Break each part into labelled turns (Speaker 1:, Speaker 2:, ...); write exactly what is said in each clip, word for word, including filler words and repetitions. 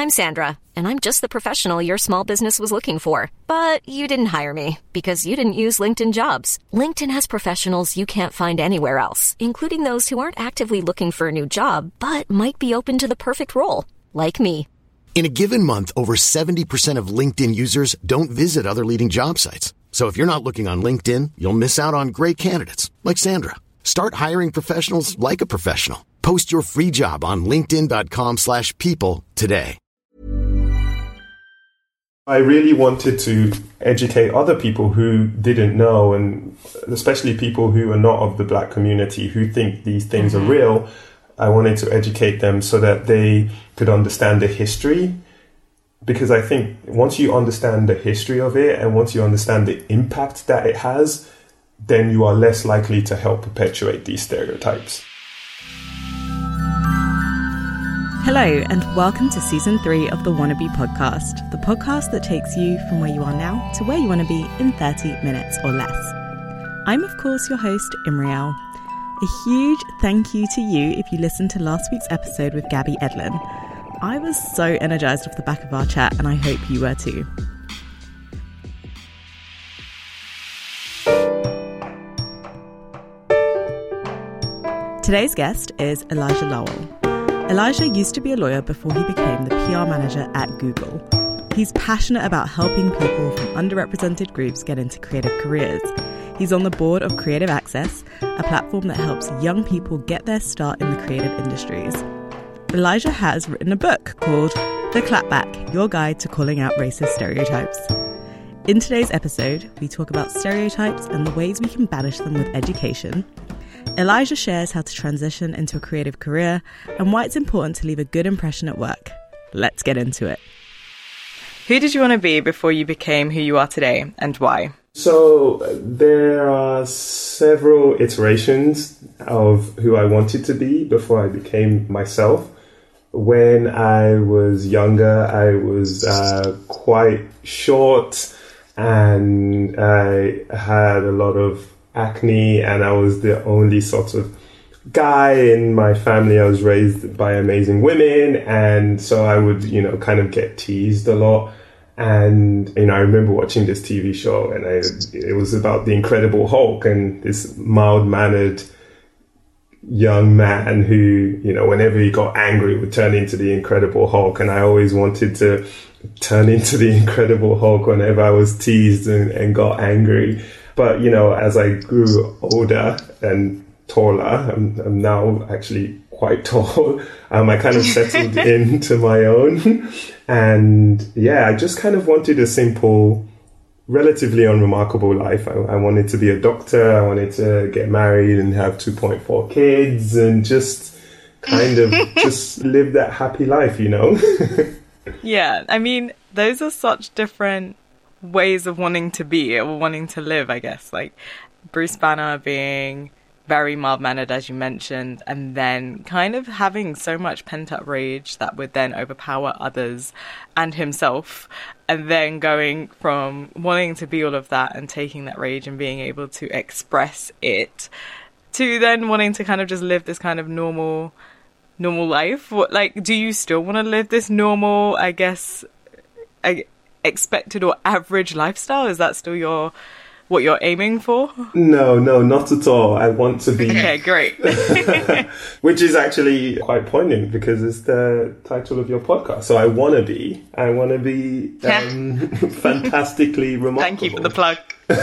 Speaker 1: I'm Sandra, and I'm just the professional your small business was looking for. But you didn't hire me because you didn't use LinkedIn Jobs. LinkedIn has professionals you can't find anywhere else, including those who aren't actively looking for a new job, but might be open to the perfect role, like me.
Speaker 2: In a given month, over seventy percent of LinkedIn users don't visit other leading job sites. So if you're not looking on LinkedIn, you'll miss out on great candidates like Sandra. Start hiring professionals like a professional. Post your free job on linkedin.com slash people today.
Speaker 3: I really wanted to educate other people who didn't know, and especially people who are not of the Black community who think these things mm-hmm. are real. I wanted to educate them so that they could understand the history. Because I think once you understand the history of it and once you understand the impact that it has, then you are less likely to help perpetuate these stereotypes.
Speaker 4: Hello, and welcome to Season three of the Wannabe Podcast, the podcast that takes you from where you are now to where you want to be in thirty minutes or less. I'm, of course, your host, Imriel. A huge thank you to you if you listened to last week's episode with Gabby Edlin. I was so energized off the back of our chat, and I hope you were too. Today's guest is Elijah Lowell. Elijah used to be a lawyer before he became the P R manager at Google. He's passionate about helping people from underrepresented groups get into creative careers. He's on the board of Creative Access, a platform that helps young people get their start in the creative industries. Elijah has written a book called The Clapback, Your Guide to Calling Out Racist Stereotypes. In today's episode, we talk about stereotypes and the ways we can banish them with education. Elijah shares how to transition into a creative career and why it's important to leave a good impression at work. Let's get into it. Who did you want to be before you became who you are today, and why?
Speaker 3: So there are several iterations of who I wanted to be before I became myself. When I was younger, I was uh, quite short and I had a lot of acne, and I was the only sort of guy in my family. I was raised by amazing women, and so I would, you know, kind of get teased a lot. And, you know, I remember watching this T V show, and I, it was about the Incredible Hulk, and this mild-mannered young man who, you know, whenever he got angry would turn into the Incredible Hulk. And I always wanted to turn into the Incredible Hulk whenever I was teased and, and got angry. But, you know, as I grew older and taller, I'm, I'm now actually quite tall, um, I kind of settled into my own. And yeah, I just kind of wanted a simple, relatively unremarkable life. I, I wanted to be a doctor. I wanted to get married and have two point four kids and just kind of just live that happy life, you know?
Speaker 4: Yeah, I mean, those are such different ways of wanting to be or wanting to live, I guess. Like Bruce Banner being very mild-mannered, as you mentioned, and then kind of having so much pent-up rage that would then overpower others and himself, and then going from wanting to be all of that and taking that rage and being able to express it to then wanting to kind of just live this kind of normal normal life. What, like, do you still want to live this normal, I guess, I, expected or average lifestyle? Is that still your what you're aiming for?
Speaker 3: No, no, not at all. I want to be...
Speaker 4: Okay, great.
Speaker 3: Which is actually quite poignant because it's the title of your podcast. So I want to be, I want to be um, fantastically remarkable.
Speaker 4: Thank you for the plug.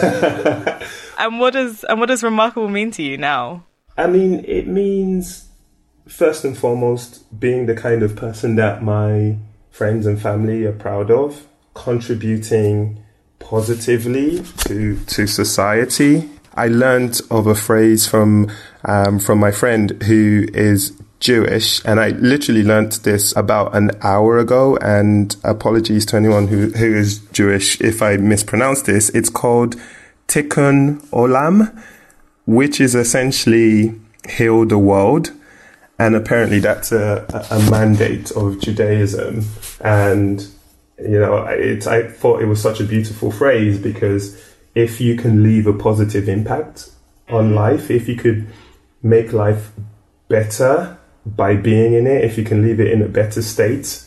Speaker 4: And what does and what does remarkable mean to you now?
Speaker 3: I mean, it means, first and foremost, being the kind of person that my friends and family are proud of, contributing positively to to society. I learned of a phrase from um, from my friend who is Jewish, and I literally learned this about an hour ago, and apologies to anyone who, who is Jewish if I mispronounce this. It's called Tikkun Olam, which is essentially heal the world. And apparently that's a, a mandate of Judaism. And you know, it's, I thought it was such a beautiful phrase because if you can leave a positive impact on life, if you could make life better by being in it, if you can leave it in a better state,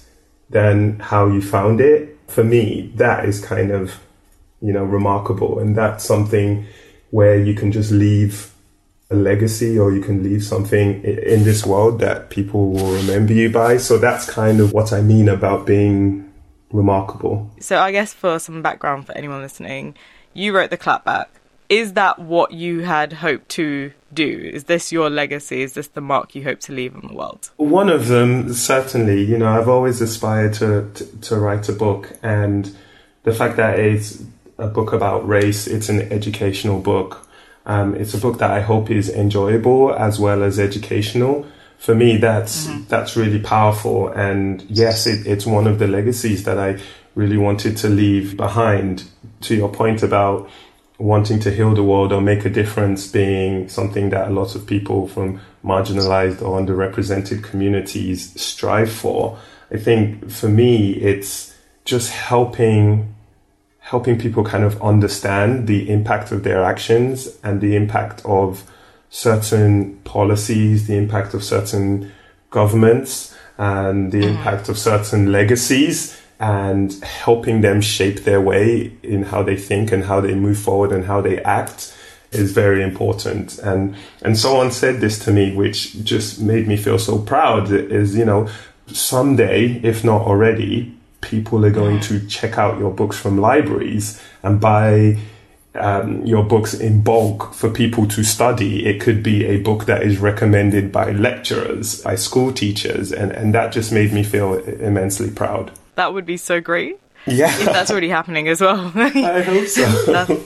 Speaker 3: than how you found it. For me, that is kind of, you know, remarkable. And that's something where you can just leave a legacy, or you can leave something in this world that people will remember you by. So that's kind of what I mean about being remarkable.
Speaker 4: So I guess for some background for anyone listening, you wrote The Clapback. Is that what you had hoped to do? Is this your legacy? Is this the mark you hope to leave on the world?
Speaker 3: One of them, certainly. You know, I've always aspired to, to, to write a book, and the fact that it's a book about race, it's an educational book. Um, it's a book that I hope is enjoyable as well as educational. For me, that's mm-hmm. that's really powerful. And yes, it, it's one of the legacies that I really wanted to leave behind. To your point about wanting to heal the world or make a difference being something that a lot of people from marginalized or underrepresented communities strive for. I think for me, it's just helping helping people kind of understand the impact of their actions and the impact of certain policies, the impact of certain governments, and the mm. impact of certain legacies, and helping them shape their way in how they think and how they move forward and how they act is very important. And and someone said this to me, which just made me feel so proud, is, you know, someday, if not already, people are going to check out your books from libraries and buy um, your books in bulk for people to study. It could be a book that is recommended by lecturers, by school teachers, and, and that just made me feel immensely proud.
Speaker 4: That would be so great.
Speaker 3: Yeah.
Speaker 4: If that's already happening as well.
Speaker 3: I hope so.
Speaker 4: that,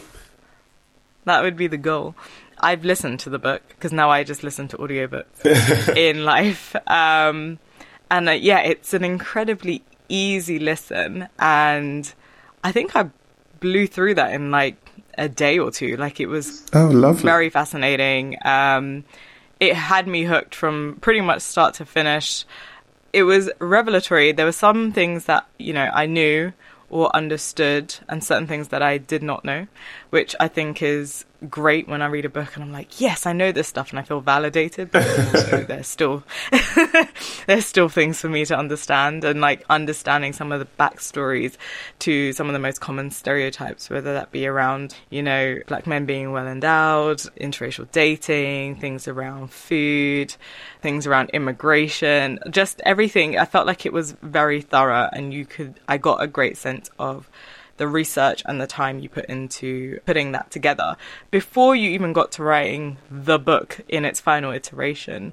Speaker 4: that would be the goal. I've listened to the book because now I just listen to audiobooks in life. Um, and uh, yeah, it's an incredibly easy listen. And I think I blew through that in like a day or two. Like it was
Speaker 3: oh, lovely.
Speaker 4: Very fascinating. Um, it had me hooked from pretty much start to finish. It was revelatory. There were some things that, you know, I knew or understood, and certain things that I did not know, which I think is great when I read a book and I'm like, yes, I know this stuff, and I feel validated, but also there's still there's still things for me to understand, and like understanding some of the backstories to some of the most common stereotypes, whether that be around, you know, black men being well endowed, interracial dating, things around food, things around immigration, just everything. I felt like it was very thorough, and you could I got a great sense of the research and the time you put into putting that together. Before you even got to writing the book in its final iteration,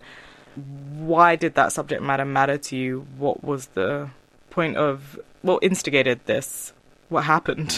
Speaker 4: why did that subject matter matter to you? What was the point of, what instigated this? What happened?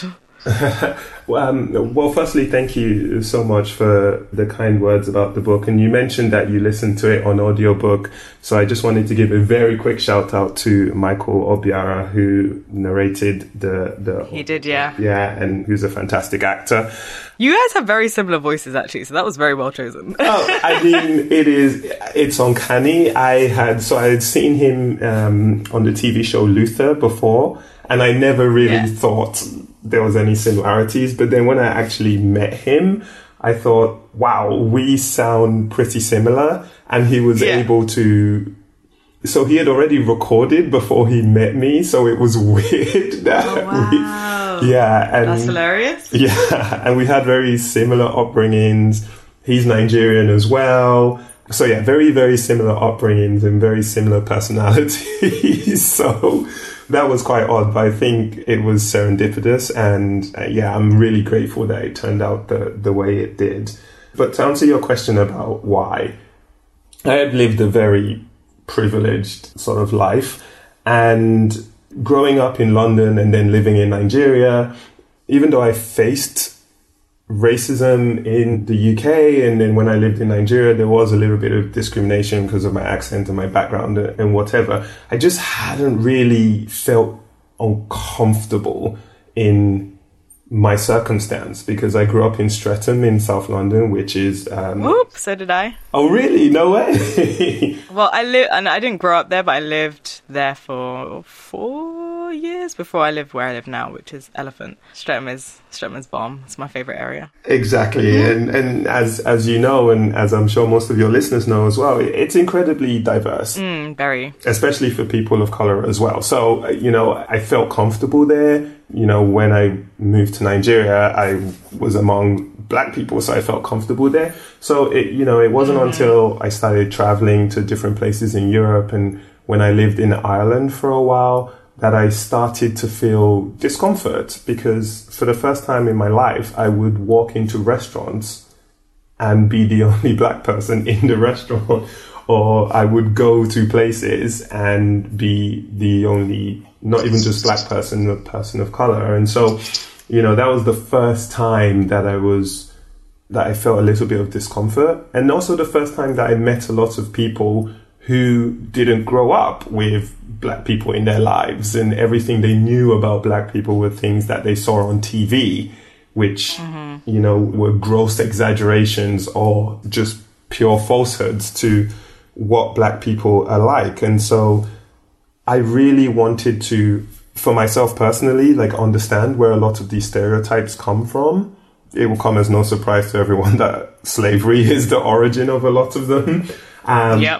Speaker 3: um, well, firstly, thank you so much for the kind words about the book. And you mentioned that you listened to it on audiobook. So I just wanted to give a very quick shout out to Michael Obiara, who narrated the... the
Speaker 4: he did, yeah.
Speaker 3: Yeah, and who's a fantastic actor.
Speaker 4: You guys have very similar voices, actually, so that was very well chosen.
Speaker 3: Oh, I mean, it is, it's uncanny. I had, so I had seen him um, on the T V show Luther before, and I never really yeah. thought there was any similarities. But then when I actually met him, I thought, wow, we sound pretty similar. And he was yeah. able to... So he had already recorded before he met me, so it was weird that
Speaker 4: oh, wow.
Speaker 3: we... Yeah. And,
Speaker 4: that's hilarious.
Speaker 3: Yeah, and we had very similar upbringings. He's Nigerian as well. So yeah, very, very similar upbringings and very similar personalities. So... that was quite odd, but I think it was serendipitous, and uh, yeah, I'm really grateful that it turned out the, the way it did. But to answer your question about why, I had lived a very privileged sort of life, and growing up in London and then living in Nigeria, even though I faced racism in the U K, and then when I lived in Nigeria there was a little bit of discrimination because of my accent and my background and whatever, I just hadn't really felt uncomfortable in my circumstance because I grew up in Streatham in South London, which is um
Speaker 4: Whoop, so did I.
Speaker 3: Oh really? No way.
Speaker 4: Well, I live and I didn't grow up there, but I lived there for four years before I lived where I live now, which is Elephant. Streatham is Streatham is bomb. It's my favourite area.
Speaker 3: Exactly. And and as as you know, and as I'm sure most of your listeners know as well, it's incredibly diverse.
Speaker 4: Mm, very.
Speaker 3: Especially for people of colour as well. So, you know, I felt comfortable there. You know, when I moved to Nigeria, I was among black people, so I felt comfortable there. So, it, you know, it wasn't mm. until I started travelling to different places in Europe and when I lived in Ireland for a while that I started to feel discomfort, because for the first time in my life, I would walk into restaurants and be the only black person in the restaurant, or I would go to places and be the only, not even just black person, a person of color. And so, you know, that was the first time that I was, that I felt a little bit of discomfort. And also the first time that I met a lot of people who didn't grow up with black people in their lives, and everything they knew about black people were things that they saw on T V, which, mm-hmm. you know, were gross exaggerations or just pure falsehoods to what black people are like. And so I really wanted to, for myself personally, like understand where a lot of these stereotypes come from. It will come as no surprise to everyone that slavery is the origin of a lot of them. Um, yep.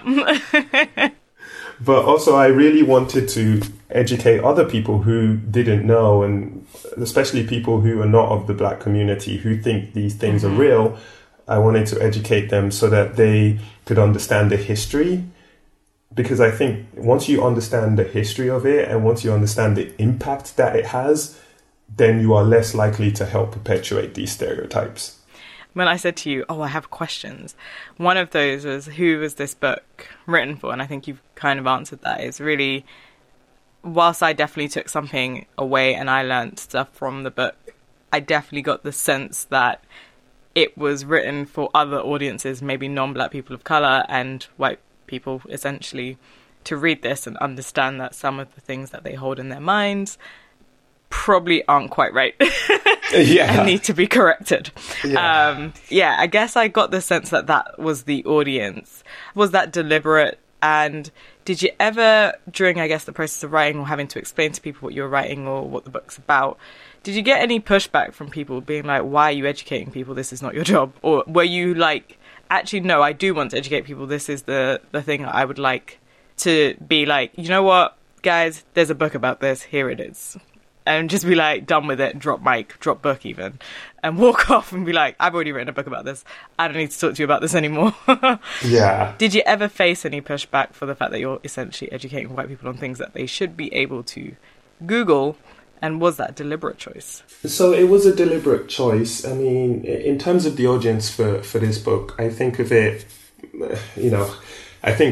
Speaker 3: But also I really wanted to educate other people who didn't know, and especially people who are not of the black community, who think these things mm-hmm. are real. I wanted to educate them so that they could understand the history. Because I think once you understand the history of it, and once you understand the impact that it has, then you are less likely to help perpetuate these stereotypes.
Speaker 4: When I said to you, oh, I have questions, one of those was, who was this book written for? And I think you've kind of answered that. It's really, whilst I definitely took something away and I learned stuff from the book, I definitely got the sense that it was written for other audiences, maybe non-black people of colour and white people, essentially, to read this and understand that some of the things that they hold in their minds probably aren't quite right. Yeah. And need to be corrected. Yeah. Um, yeah, I guess I got the sense that that was the audience. Was that deliberate? And did you ever, during, I guess, the process of writing or having to explain to people what you were writing or what the book's about, did you get any pushback from people being like, why are you educating people? This is not your job. Or were you like, actually, no, I do want to educate people. This is the, the thing I would like to be like, you know what, guys, there's a book about this. Here it is. And just be like, done with it, drop mic, drop book even, and walk off and be like, I've already written a book about this. I don't need to talk to you about this anymore.
Speaker 3: Yeah.
Speaker 4: Did you ever face any pushback for the fact that you're essentially educating white people on things that they should be able to Google? And was that a deliberate choice?
Speaker 3: So it was a deliberate choice. I mean, in terms of the audience for, for this book, I think of it, you know, I think.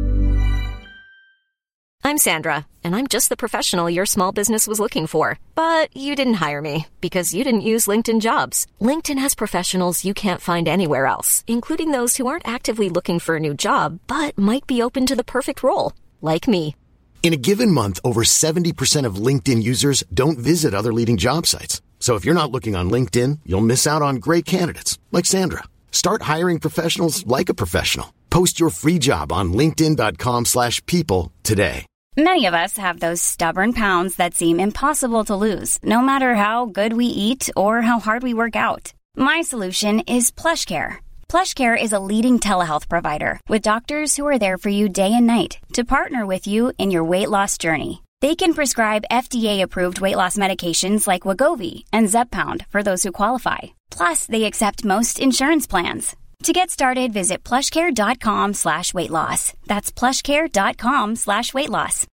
Speaker 1: I'm Sandra, and I'm just the professional your small business was looking for. But you didn't hire me because you didn't use LinkedIn Jobs. LinkedIn has professionals you can't find anywhere else, including those who aren't actively looking for a new job, but might be open to the perfect role, like me.
Speaker 2: In a given month, over seventy percent of LinkedIn users don't visit other leading job sites. So if you're not looking on LinkedIn, you'll miss out on great candidates like Sandra. Start hiring professionals like a professional. Post your free job on linkedin dot com slash people today.
Speaker 5: Many of us have those stubborn pounds that seem impossible to lose, no matter how good we eat or how hard we work out. My solution is PlushCare. PlushCare is a leading telehealth provider with doctors who are there for you day and night to partner with you in your weight loss journey. They can prescribe F D A-approved weight loss medications like Wegovy and Zepbound for those who qualify. Plus, they accept most insurance plans. To get started, visit plushcare.com slash weight loss. That's plushcare.com slash weight loss.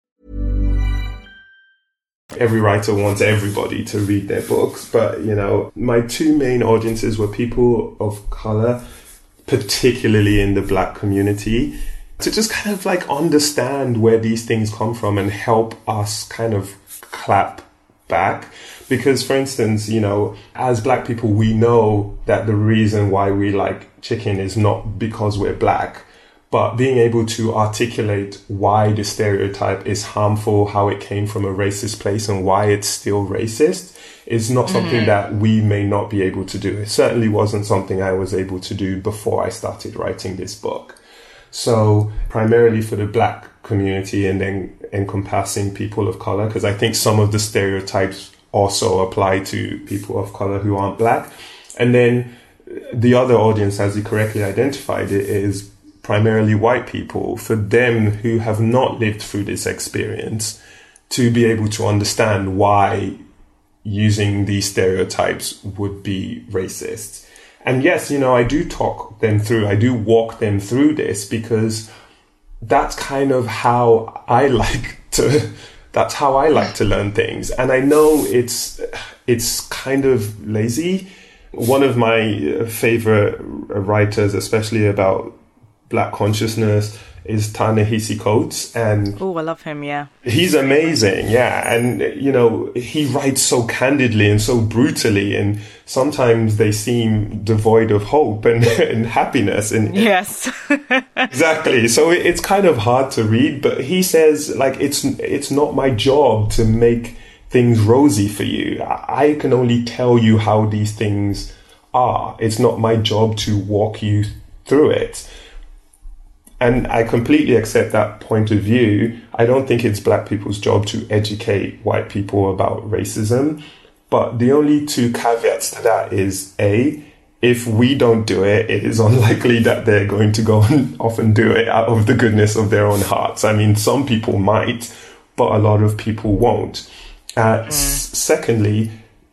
Speaker 3: Every writer wants everybody to read their books, but, you know, my two main audiences were people of color, particularly in the black community, to just kind of like understand where these things come from and help us kind of clap back. Because, for instance, you know, as black people, we know that the reason why we like chicken is not because we're black, but being able to articulate why the stereotype is harmful, how it came from a racist place and why it's still racist is not mm-hmm. something that we may not be able to do. It certainly wasn't something I was able to do before I started writing this book. So primarily for the black community and then encompassing people of color, because I think some of the stereotypes also apply to people of color who aren't black. And then the other audience, as you correctly identified it, is primarily white people. For them who have not lived through this experience, to be able to understand why using these stereotypes would be racist. And yes, you know, I do talk them through, I do walk them through this, because that's kind of how I like to, that's how I like to learn things. And I know it's, it's kind of lazy. One of my favorite writers, especially about Black consciousness, is Ta-Nehisi Coates. And
Speaker 4: oh, I love him, yeah.
Speaker 3: He's amazing, yeah. And, you know, he writes so candidly and so brutally, and sometimes they seem devoid of hope and, and happiness. And
Speaker 4: yes.
Speaker 3: Exactly. So it's kind of hard to read, but he says, like, it's it's not my job to make things rosy for you. I can only tell you how these things are. It's not my job to walk you through it. And I completely accept that point of view. I don't think it's Black people's job to educate white people about racism. But the only two caveats to that is, A, if we don't do it, it is unlikely that they're going to go and off and do it out of the goodness of their own hearts. I mean, some people might, but a lot of people won't. Uh, mm. s- secondly,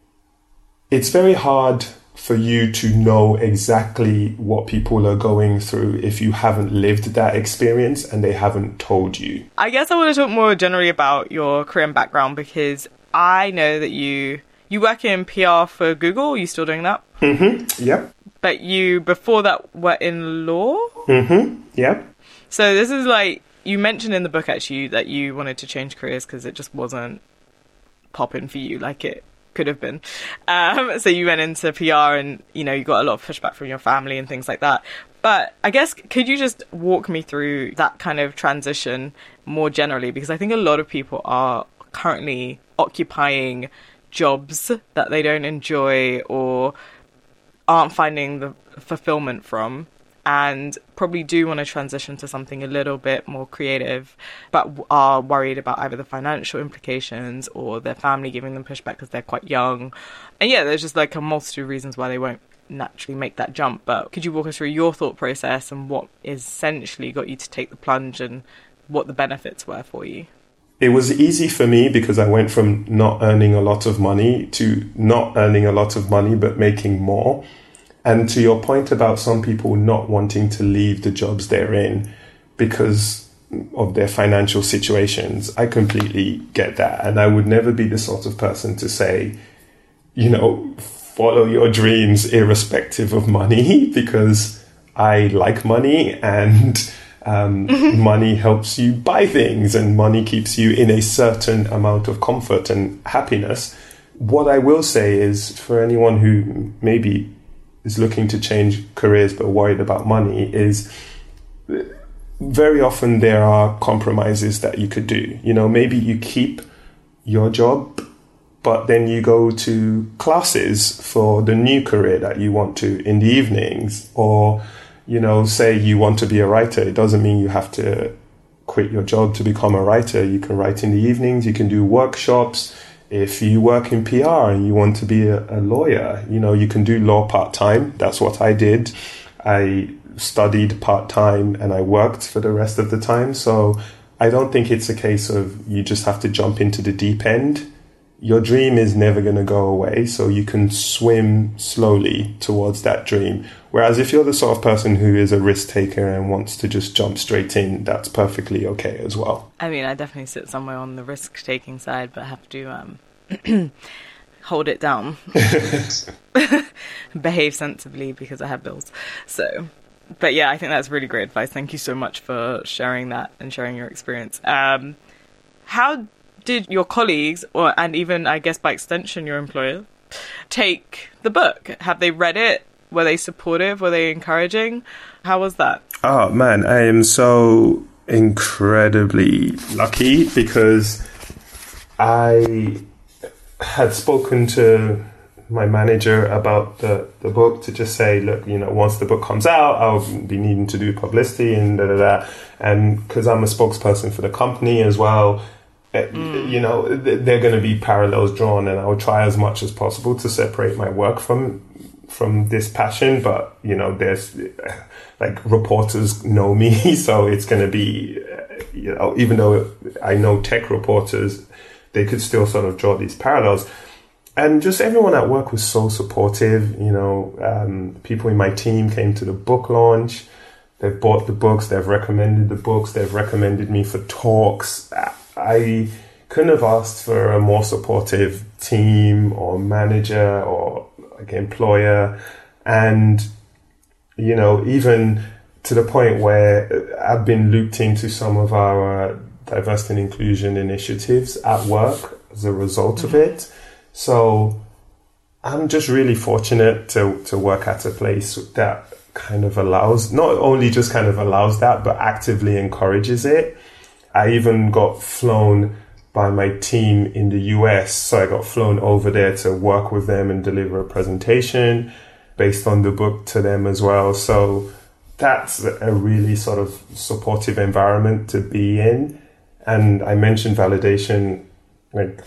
Speaker 3: it's very hard for you to know exactly what people are going through if you haven't lived that experience and they haven't told you.
Speaker 4: I guess I want to talk more generally about your career and background, because I know that you you work in P R for Google. Are you still doing that?
Speaker 3: Mm-hmm. Yep.
Speaker 4: But you, before that, were in law?
Speaker 3: Mm-hmm. Yep.
Speaker 4: So this is like, you mentioned in the book actually that you wanted to change careers because it just wasn't popping for you like it could have been. Um, so you went into P R and, you know, you got a lot of pushback from your family and things like that. But I guess, could you just walk me through that kind of transition more generally? Because I think a lot of people are currently occupying jobs that they don't enjoy or aren't finding the fulfillment from, and probably do want to transition to something a little bit more creative, but are worried about either the financial implications or their family giving them pushback because they're quite young. And yeah, there's just like a multitude of reasons why they won't naturally make that jump. But could you walk us through your thought process and what essentially got you to take the plunge and what the benefits were for you?
Speaker 3: It was easy for me because I went from not earning a lot of money to not earning a lot of money but making more. And to your point about some people not wanting to leave the jobs they're in because of their financial situations, I completely get that. And I would never be the sort of person to say, you know, follow your dreams irrespective of money, because I like money and um, money helps you buy things and money keeps you in a certain amount of comfort and happiness. What I will say is, for anyone who maybe is looking to change careers but worried about money, is very often there are compromises that you could do. You know, maybe you keep your job, but then you go to classes for the new career that you want to in the evenings. Or, you know, say you want to be a writer. It doesn't mean you have to quit your job to become a writer. You can write in the evenings, you can do workshops. If you work in P R and you want to be a, a lawyer, you know, you can do law part-time. That's what I did. I studied part-time and I worked for the rest of the time. So I don't think it's a case of you just have to jump into the deep end. Your dream is never going to go away, so you can swim slowly towards that dream. Whereas if you're the sort of person who is a risk taker and wants to just jump straight in, that's perfectly okay as well.
Speaker 4: I mean, I definitely sit somewhere on the risk-taking side, but have to um, hold it down. Behave sensibly because I have bills. So, but yeah, I think that's really great advice. Thank you so much for sharing that and sharing your experience. Um, how did your colleagues, or and even, I guess, by extension, your employer, take the book? Have they read it? Were they supportive? Were they encouraging? How was that?
Speaker 3: Oh, man, I am so incredibly lucky because I had spoken to my manager about the, the book to just say, look, you know, once the book comes out, I'll be needing to do publicity and da da da. And because I'm a spokesperson for the company as well, mm. you know, there are going to be parallels drawn, and I'll try as much as possible to separate my work from from this passion. But, you know, there's like reporters know me, so it's going to be, you know, even though I know tech reporters, they could still sort of draw these parallels. And just everyone at work was so supportive. You know, um, people in my team came to the book launch. They've bought the books. They've recommended the books. They've recommended me for talks. I couldn't have asked for a more supportive team or manager or like employer. And, you know, even to the point where I've been looped into some of our diversity and inclusion initiatives at work as a result mm-hmm. of it. So I'm just really fortunate to, to work at a place that kind of allows, not only just kind of allows that, but actively encourages it. I even got flown by my team in the U S. So I got flown over there to work with them and deliver a presentation based on the book to them as well. So that's a really sort of supportive environment to be in. And I mentioned validation, like,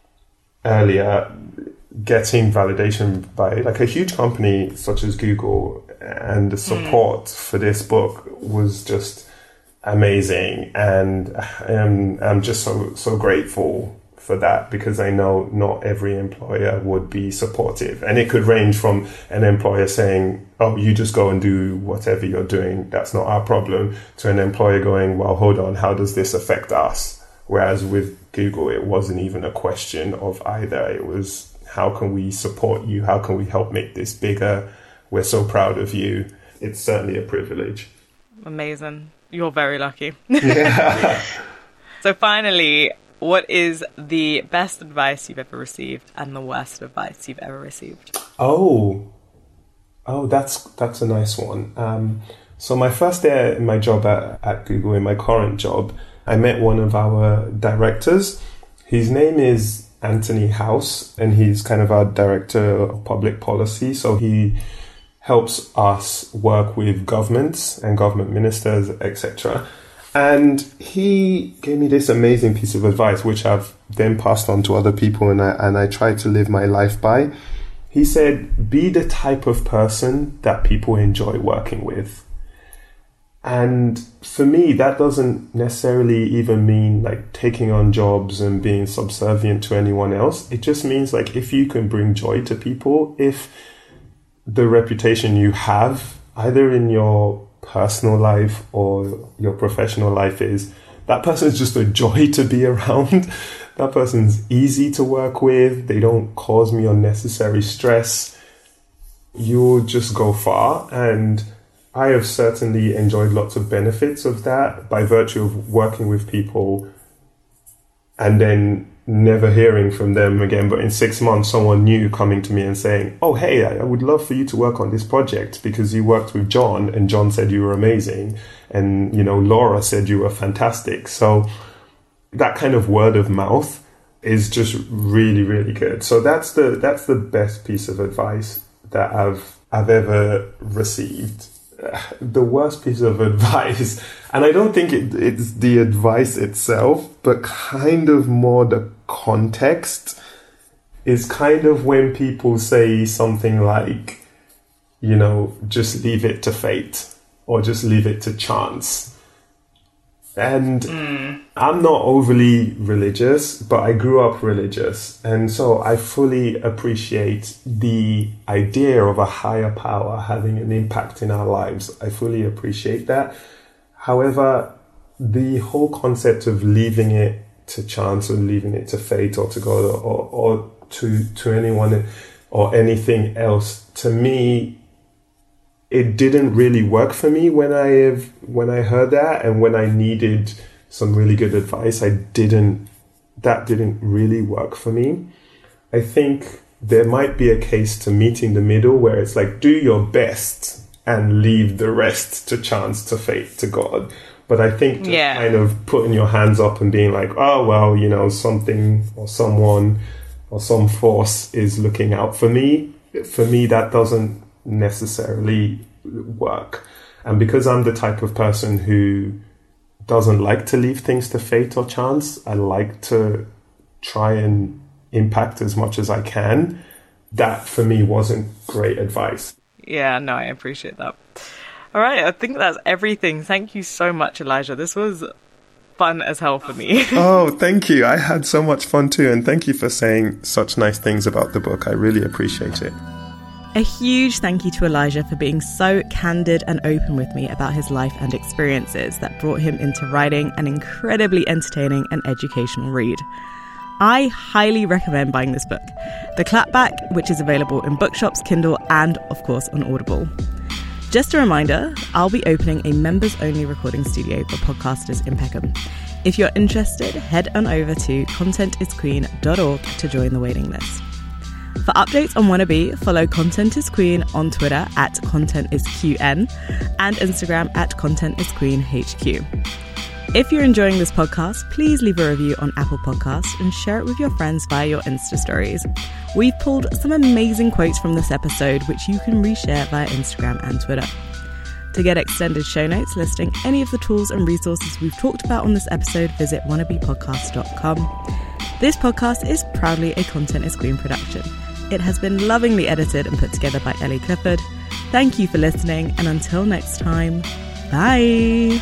Speaker 3: earlier, getting validation by like a huge company such as Google, and the support mm. for this book was just amazing. And I'm, I'm just so, so grateful for that, because I know not every employer would be supportive. And it could range from an employer saying, oh, you just go and do whatever you're doing, that's not our problem, to an employer going, well, hold on, how does this affect us? Whereas with Google, it wasn't even a question of either. It was, how can we support you? How can we help make this bigger? We're so proud of you. It's certainly a privilege.
Speaker 4: Amazing. You're very lucky.
Speaker 3: Yeah.
Speaker 4: So finally, what is the best advice you've ever received and the worst advice you've ever received?
Speaker 3: Oh, oh, that's that's a nice one. Um, so my first day in my job at, at Google, in my current job, I met one of our directors. His name is Anthony House, and he's kind of our director of public policy. So he helps us work with governments and government ministers, et cetera. And he gave me this amazing piece of advice, which I've then passed on to other people, and I, and I try to live my life by. He said, be the type of person that people enjoy working with. And for me, that doesn't necessarily even mean like taking on jobs and being subservient to anyone else. It just means like if you can bring joy to people, if the reputation you have, either in your personal life or your professional life, is that person is just a joy to be around. That person's easy to work with. They don't cause me unnecessary stress. You'll just go far. And I have certainly enjoyed lots of benefits of that by virtue of working with people and then never hearing from them again. But in six months, someone new coming to me and saying, oh, hey, I would love for you to work on this project because you worked with John and John said you were amazing. And, you know, Laura said you were fantastic. So that kind of word of mouth is just really, really good. So that's the that's the best piece of advice that I've I've ever received. The worst piece of advice, and I don't think it, it's the advice itself, but kind of more the context, is kind of when people say something like, you know, just leave it to fate or just leave it to chance. And mm. I'm not overly religious, but I grew up religious. And so I fully appreciate the idea of a higher power having an impact in our lives. I fully appreciate that. However, the whole concept of leaving it to chance or leaving it to fate or to God or, or to, to anyone or anything else, to me, it didn't really work for me when I have, when I heard that, and when I needed some really good advice, I didn't, that didn't really work for me. I think there might be a case to meeting the middle where it's like, do your best and leave the rest to chance, to fate, to God. But I think just yeah. kind of putting your hands up and being like, oh, well, you know, something or someone or some force is looking out for me. For me, that doesn't necessarily work. And because I'm the type of person who doesn't like to leave things to fate or chance, I like to try and impact as much as I can. That for me wasn't great advice.
Speaker 4: Yeah, no, I appreciate that. All right, I think that's everything. Thank you so much, Elijah. This was fun as hell for me.
Speaker 3: Oh, thank you. I had so much fun too. And thank you for saying such nice things about the book. I really appreciate it.
Speaker 4: A huge thank you to Elijah for being so candid and open with me about his life and experiences that brought him into writing an incredibly entertaining and educational read. I highly recommend buying this book, The Clapback, which is available in bookshops, Kindle, and of course on Audible. Just a reminder, I'll be opening a members-only recording studio for podcasters in Peckham. If you're interested, head on over to content is queen dot org to join the waiting list. For updates on Wannabe, follow Content is Queen on Twitter at Content is Q N and Instagram at Content is Queen H Q. If you're enjoying this podcast, please leave a review on Apple Podcasts and share it with your friends via your Insta stories. We've pulled some amazing quotes from this episode, which you can reshare via Instagram and Twitter. To get extended show notes listing any of the tools and resources we've talked about on this episode, visit wannabe podcast dot com. This podcast is proudly a Content is Queen production. It has been lovingly edited and put together by Ellie Clifford. Thank you for listening, and until next time, bye!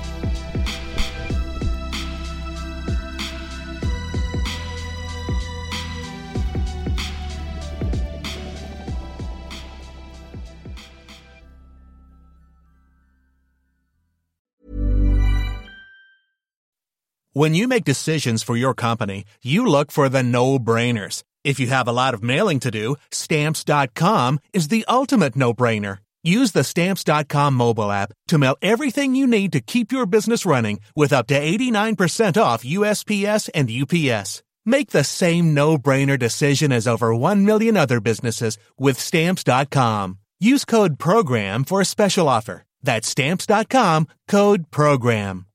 Speaker 6: When you make decisions for your company, you look for the no-brainers. If you have a lot of mailing to do, Stamps dot com is the ultimate no-brainer. Use the Stamps dot com mobile app to mail everything you need to keep your business running with up to eighty-nine percent off U S P S and U P S. Make the same no-brainer decision as over one million other businesses with Stamps dot com. Use code PROGRAM for a special offer. That's Stamps dot com, code PROGRAM.